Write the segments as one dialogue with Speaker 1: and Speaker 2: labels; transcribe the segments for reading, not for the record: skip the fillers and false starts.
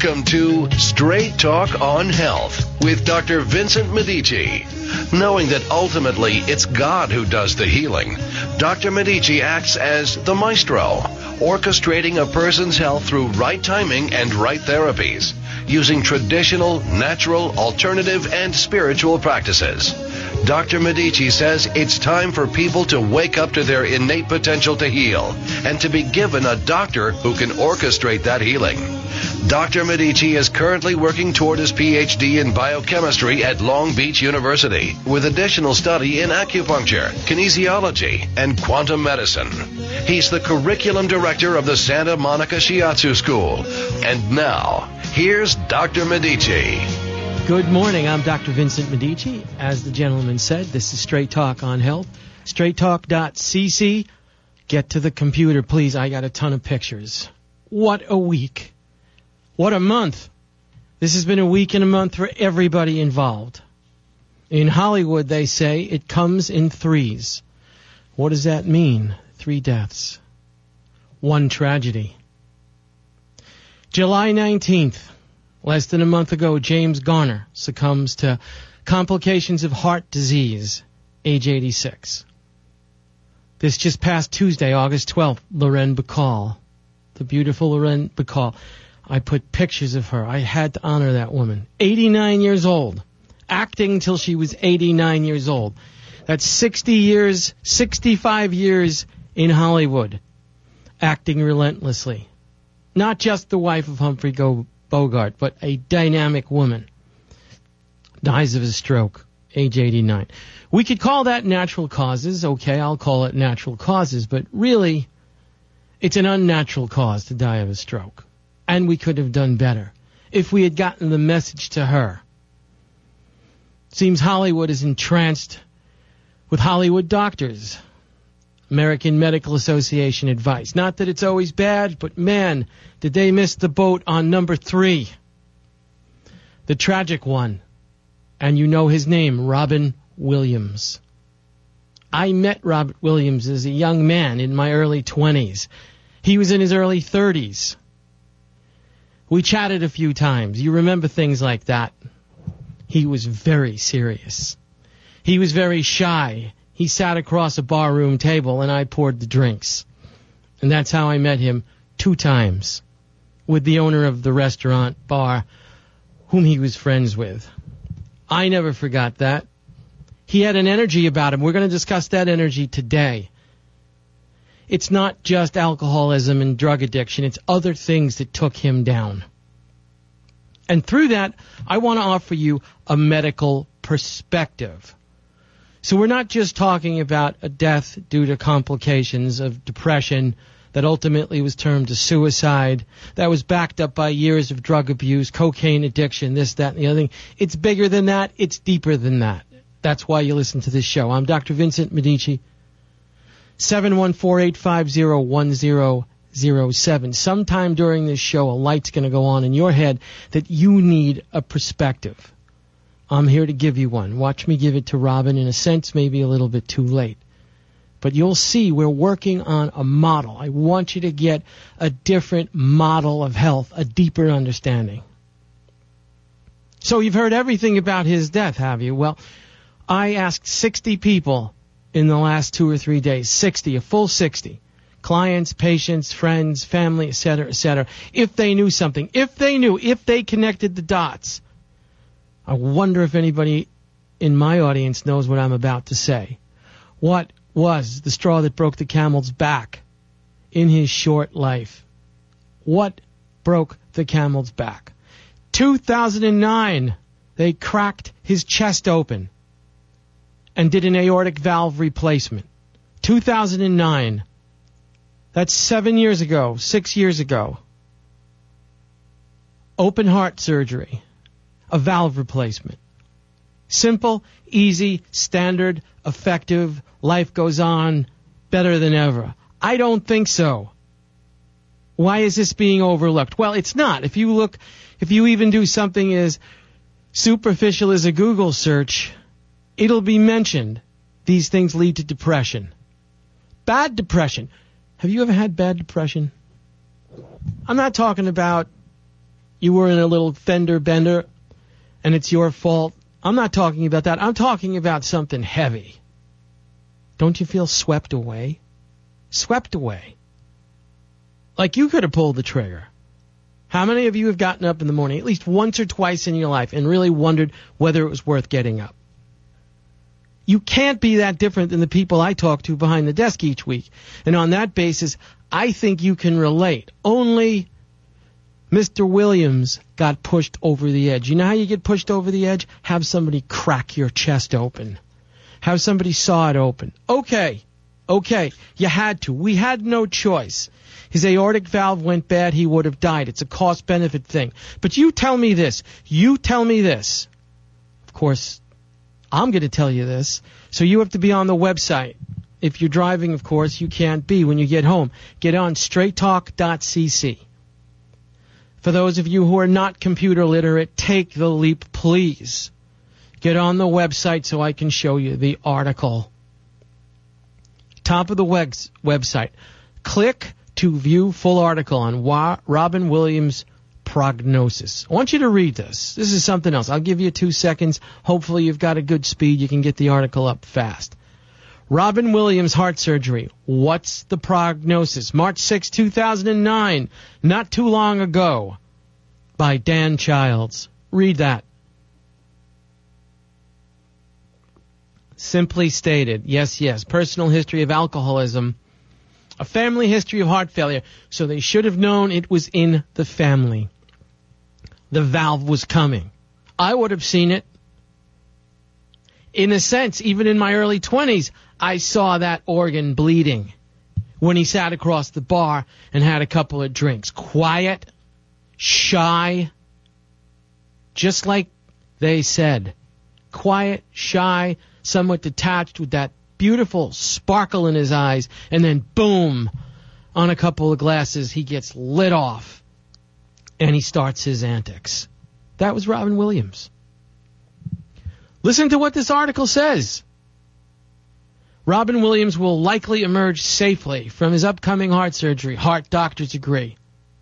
Speaker 1: Welcome to Straight Talk on Health with Dr. Vincent Medici. Knowing that ultimately it's God who does the healing, Dr. Medici acts as the maestro, orchestrating a person's health through right timing and right therapies, using traditional, natural, alternative, and spiritual practices. Dr. Medici says it's time for people to wake up to their innate potential to heal and to be given a doctor who can orchestrate that healing. Dr. Medici is currently working toward his PhD in biochemistry at Long Beach University with additional study in acupuncture, kinesiology, and quantum medicine. He's the curriculum director of the Santa Monica Shiatsu School. And now, here's Dr. Medici.
Speaker 2: Good morning. I'm Dr. Vincent Medici. As the gentleman said, this is Straight Talk on Health. StraightTalk.cc. Get to the computer, please. I got a ton of pictures. What a week. What a month. This has been a week and a month for everybody involved. In Hollywood, they say it comes in threes. What does that mean? 3 deaths. 1 tragedy. July 19th. Less than a month ago, James Garner succumbs to complications of heart disease, age 86. This just past Tuesday, August 12th, Lorraine Bacall, the beautiful Lorraine Bacall. I put pictures of her. I had to honor that woman. 89 years old, acting till she was 89 years old. That's 60 years, 65 years in Hollywood, acting relentlessly. Not just the wife of Humphrey Bogart, but a dynamic woman. Dies of a stroke, age 89. We could call that natural causes. Okay, I'll call it natural causes, but really, it's an unnatural cause to die of a stroke. And we could have done better if we had gotten the message to her. Seems Hollywood is entranced with Hollywood doctors. American Medical Association advice. Not that it's always bad, but man, did they miss the boat on number 3. The tragic one. And you know his name, Robin Williams. I met Robert Williams as a young man in my early 20s. He was in his early 30s. We chatted a few times. You remember things like that. He was very serious. He was very shy. He sat across a barroom table and I poured the drinks. And that's how I met him 2 times with the owner of the restaurant bar whom he was friends with. I never forgot that. He had an energy about him. We're going to discuss that energy today. It's not just alcoholism and drug addiction. It's other things that took him down. And through that, I want to offer you a medical perspective. So we're not just talking about a death due to complications of depression that ultimately was termed a suicide, that was backed up by years of drug abuse, cocaine addiction, this, that, and the other thing. It's bigger than that. It's deeper than that. That's why you listen to this show. I'm Dr. Vincent Medici. 714-850-1007. Sometime during this show, a light's going to go on in your head that you need a perspective. I'm here to give you one. Watch me give it to Robin, in a sense, maybe a little bit too late. But you'll see we're working on a model. I want you to get a different model of health, a deeper understanding. So you've heard everything about his death, have you? Well, I asked 60 people in the last 2 or 3 days, 60, a full 60, clients, patients, friends, family, etc., if they knew something, if they connected the dots. I wonder if anybody in my audience knows what I'm about to say. What was the straw that broke the camel's back in his short life? What broke the camel's back? 2009, they cracked his chest open and did an aortic valve replacement. 2009. That's 7 years ago, 6 years ago. Open heart surgery. A valve replacement. Simple, easy, standard, effective, life goes on, better than ever. I don't think so. Why is this being overlooked? Well, it's not. If you even do something as superficial as a Google search, it'll be mentioned. These things lead to depression. Bad depression. Have you ever had bad depression? I'm not talking about you were in a little fender bender and it's your fault. I'm not talking about that. I'm talking about something heavy. Don't you feel swept away? Swept away. Like you could have pulled the trigger. How many of you have gotten up in the morning at least once or twice in your life and really wondered whether it was worth getting up? You can't be that different than the people I talk to behind the desk each week. And on that basis, I think you can relate. Only Mr. Williams got pushed over the edge. You know how you get pushed over the edge? Have somebody crack your chest open. Have somebody saw it open. Okay, you had to. We had no choice. His aortic valve went bad, he would have died. It's a cost-benefit thing. But you tell me this. Of course, I'm going to tell you this. So you have to be on the website. If you're driving, of course, you can't be when you get home. Get on straighttalk.cc. For those of you who are not computer literate, take the leap, please. Get on the website so I can show you the article. Top of the website. Click to view full article on Robin Williams' prognosis. I want you to read this. This is something else. I'll give you 2 seconds. Hopefully you've got a good speed. You can get the article up fast. Robin Williams heart surgery. What's the prognosis? March 6, 2009. Not too long ago. By Dan Childs. Read that. Simply stated. Yes. Personal history of alcoholism. A family history of heart failure. So they should have known it was in the family. The valve was coming. I would have seen it. In a sense, even in my early 20s, I saw that organ bleeding when he sat across the bar and had a couple of drinks. Quiet, shy, just like they said. Quiet, shy, somewhat detached with that beautiful sparkle in his eyes, and then boom, on a couple of glasses, he gets lit off and he starts his antics. That was Robin Williams. Listen to what this article says. Robin Williams will likely emerge safely from his upcoming heart surgery. Heart doctors agree.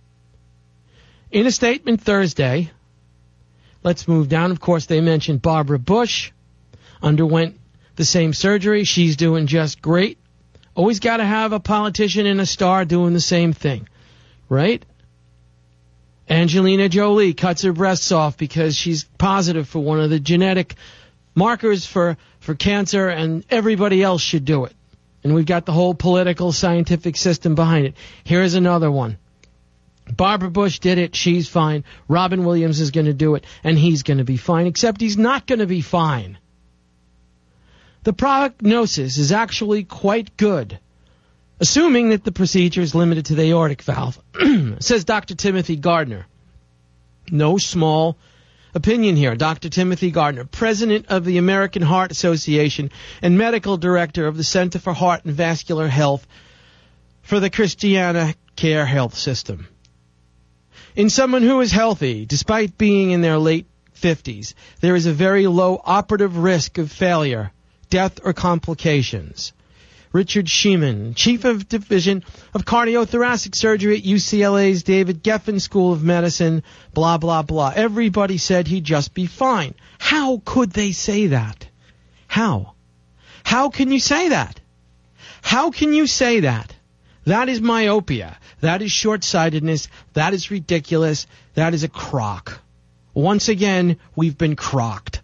Speaker 2: In a statement Thursday, let's move down. Of course, they mentioned Barbara Bush underwent the same surgery. She's doing just great. Always got to have a politician and a star doing the same thing, right? Angelina Jolie cuts her breasts off because she's positive for one of the genetic markers for cancer, and everybody else should do it. And we've got the whole political scientific system behind it. Here's another one. Barbara Bush did it. She's fine. Robin Williams is going to do it, and he's going to be fine, except he's not going to be fine. The prognosis is actually quite good, assuming that the procedure is limited to the aortic valve, says Dr. Timothy Gardner. No small opinion here. Dr. Timothy Gardner, president of the American Heart Association and medical director of the Center for Heart and Vascular Health for the Christiana Care Health System. In someone who is healthy, despite being in their late 50s, there is a very low operative risk of failure, death, or complications. Richard Sheeman, Chief of Division of Cardiothoracic Surgery at UCLA's David Geffen School of Medicine, blah, blah, blah. Everybody said he'd just be fine. How could they say that? How? How can you say that? How can you say that? That is myopia. That is short-sightedness. That is ridiculous. That is a crock. Once again, we've been crocked.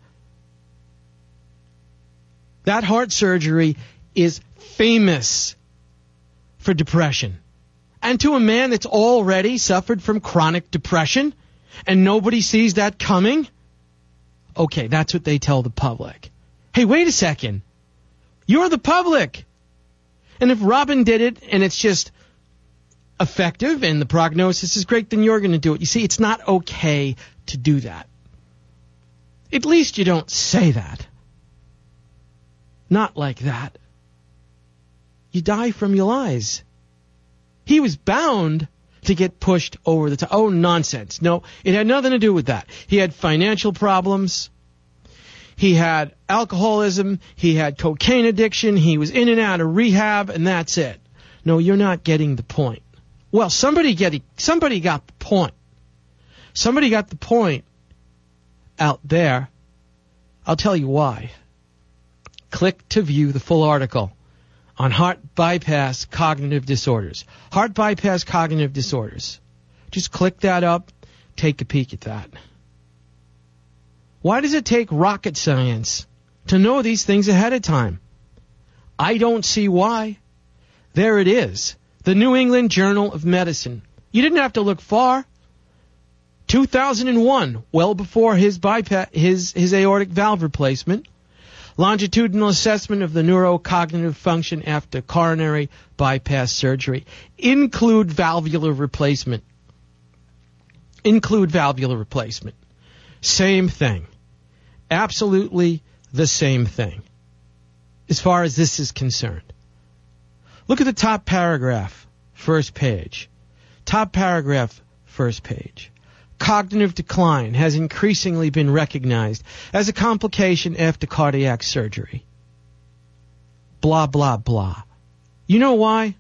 Speaker 2: That heart surgery is famous for depression. And to a man that's already suffered from chronic depression and nobody sees that coming, okay, that's what they tell the public. Hey, wait a second. You're the public. And if Robin did it and it's just effective and the prognosis is great, then you're going to do it. You see, it's not okay to do that. At least you don't say that. Not like that. You die from your lies. He was bound to get pushed over the top. Oh, nonsense. No, it had nothing to do with that. He had financial problems. He had alcoholism. He had cocaine addiction. He was in and out of rehab, and that's it. No, you're not getting the point. Well, somebody got the point. Somebody got the point out there. I'll tell you why. Click to view the full article on heart bypass cognitive disorders. Heart bypass cognitive disorders. Just click that up, take a peek at that. Why does it take rocket science to know these things ahead of time? I don't see why. There it is. The New England Journal of Medicine. You didn't have to look far. 2001, well before his aortic valve replacement. Longitudinal assessment of the neurocognitive function after coronary bypass surgery. Include valvular replacement. Same thing. Absolutely the same thing. As far as this is concerned. Look at the top paragraph, first page. Top paragraph, first page. Cognitive decline has increasingly been recognized as a complication after cardiac surgery. Blah, blah, blah. You know why?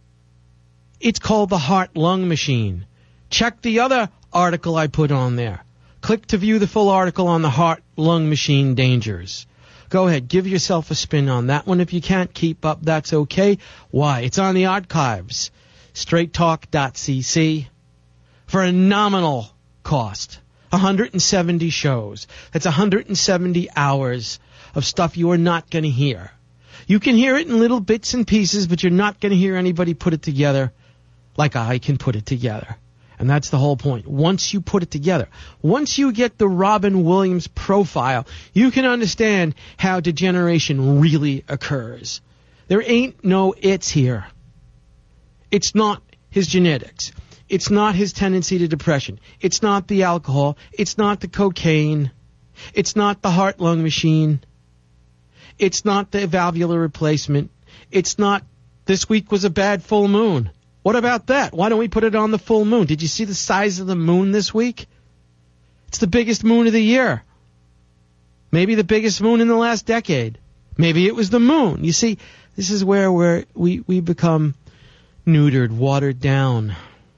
Speaker 2: It's called the heart-lung machine. Check the other article I put on there. Click to view the full article on the heart-lung machine dangers. Go ahead, give yourself a spin on that one. If you can't keep up, that's okay. Why? It's on the archives. straighttalk.cc for a nominal cost. 170 shows. That's 170 hours of stuff you are not going to hear. You can hear it in little bits and pieces, but you're not going to hear anybody put it together like I can put it together. And that's the whole point. Once you put it together, once you get the Robin Williams profile, you can understand how degeneration really occurs. There ain't no it's here. It's not his genetics. It's not his tendency to depression. It's not the alcohol. It's not the cocaine. It's not the heart-lung machine. It's not the valvular replacement. It's not this week was a bad full moon. What about that? Why don't we put it on the full moon? Did you see the size of the moon this week? It's the biggest moon of the year. Maybe the biggest moon in the last decade. Maybe it was the moon. You see, this is where we become neutered, watered down.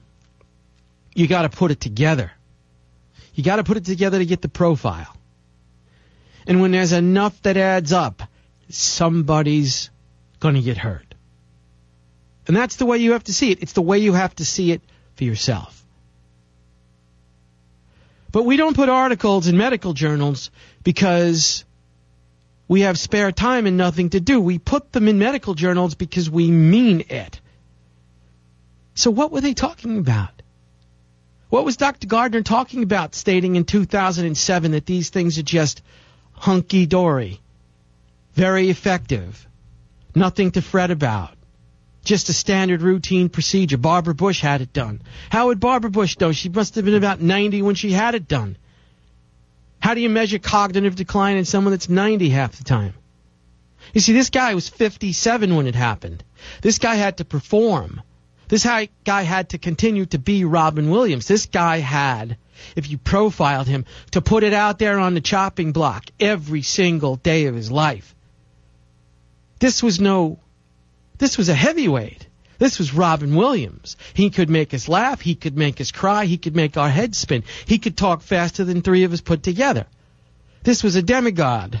Speaker 2: You got to put it together. You got to put it together to get the profile. And when there's enough that adds up, somebody's going to get hurt. And that's the way you have to see it. It's the way you have to see it for yourself. But we don't put articles in medical journals because we have spare time and nothing to do. We put them in medical journals because we mean it. So what were they talking about? What was Dr. Gardner talking about, stating in 2007 that these things are just hunky-dory, very effective, nothing to fret about? Just a standard routine procedure. Barbara Bush had it done. How would Barbara Bush know? She must have been about 90 when she had it done. How do you measure cognitive decline in someone that's 90 half the time? You see, this guy was 57 when it happened. This guy had to perform. This guy had to continue to be Robin Williams. This guy had, if you profiled him, to put it out there on the chopping block every single day of his life. This was a heavyweight. This was Robin Williams. He could make us laugh. He could make us cry. He could make our heads spin. He could talk faster than three of us put together. This was a demigod.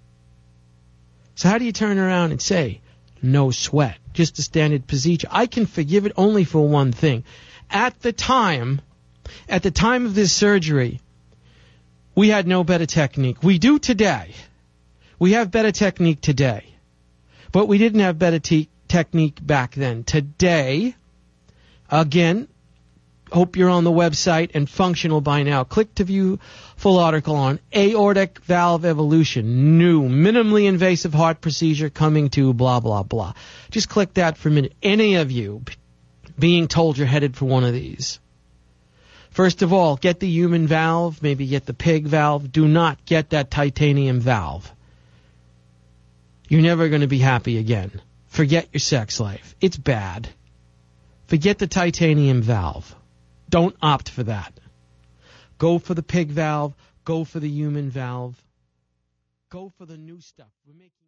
Speaker 2: So how do you turn around and say, no sweat, just a standard procedure? I can forgive it only for one thing. At the time of this surgery, we had no better technique. We do today. We have better technique today. But we didn't have better technique back then. Today, again, hope you're on the website and functional by now. Click to view full article on aortic valve evolution, new minimally invasive heart procedure coming to blah, blah, blah. Just click that for a minute. Any of you being told you're headed for one of these. First of all, get the human valve, maybe get the pig valve. Do not get that titanium valve. You're never going to be happy again. Forget your sex life. It's bad. Forget the titanium valve. Don't opt for that. Go for the pig valve. Go for the human valve. Go for the new stuff. We're making